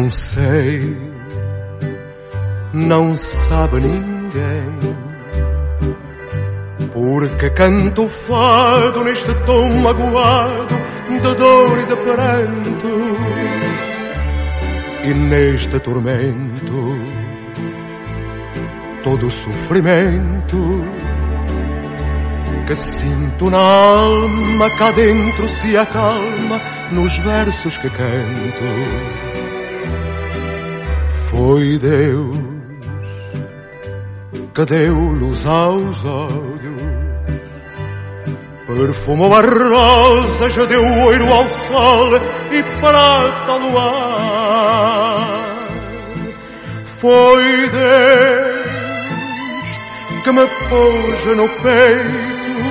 Não sei, não sabe ninguém, porque canto o fado neste tom magoado de dor e de pranto, e neste tormento todo o sofrimento que sinto na alma cá dentro se acalma nos versos que canto. Foi Deus que deu luz aos olhos, perfumou as rosas, deu ouro ao sol e prata ao luar. Foi Deus que me pôs no peito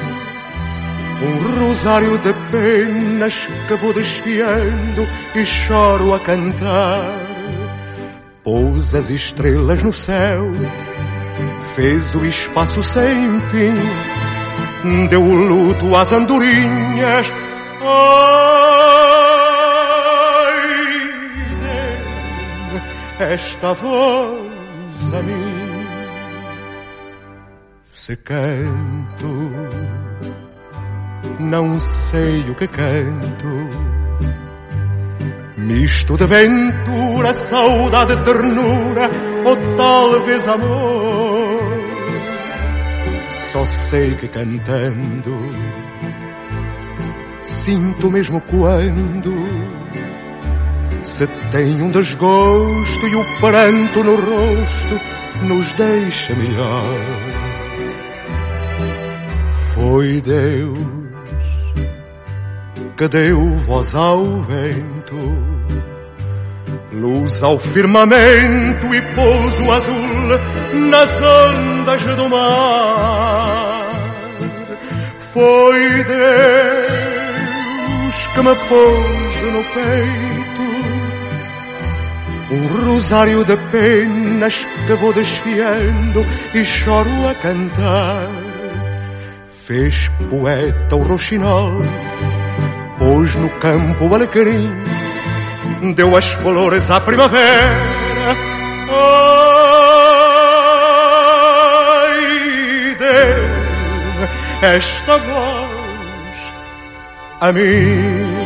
um rosário de penas que vou desfiando e choro a cantar. Pôs as estrelas no céu, fez o espaço sem fim, deu o luto às andorinhas. Ai, deu esta voz a mim. Se canto, não sei o que canto, misto de ventura, saudade, ternura ou talvez amor. Só sei que cantando sinto mesmo quando se tem um desgosto e o pranto no rosto nos deixa melhor. Foi Deus que deu voz ao vento, luz ao firmamento e pôs o azul nas ondas do mar. Foi Deus que me pôs no peito um rosário de penas que vou desfiando e choro a cantar. Fez poeta o roxinol, pôs no campo o alecrim, deu as flores à primavera. Ai, deu esta voz a mim.